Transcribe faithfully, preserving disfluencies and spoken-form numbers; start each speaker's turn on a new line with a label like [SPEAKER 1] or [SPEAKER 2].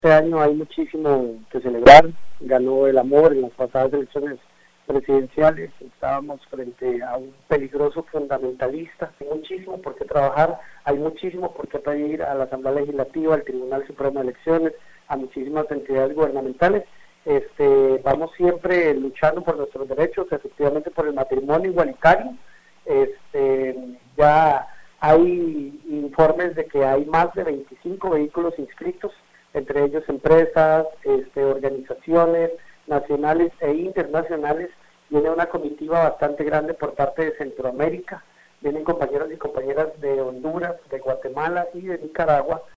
[SPEAKER 1] Este año hay muchísimo que celebrar. Ganó el amor en las pasadas elecciones presidenciales. Estábamos frente a un peligroso fundamentalista. Hay muchísimo por qué trabajar, hay muchísimo por qué pedir a la Asamblea Legislativa, al Tribunal Supremo de Elecciones, a muchísimas entidades gubernamentales. Este, vamos siempre luchando por nuestros derechos, efectivamente por el matrimonio igualitario. Este, ya hay informes de que hay más de veinticinco vehículos inscritos, entre ellos empresas, este, organizaciones nacionales e internacionales. Viene una comitiva bastante grande por parte de Centroamérica, vienen compañeros y compañeras de Honduras, de Guatemala y de Nicaragua.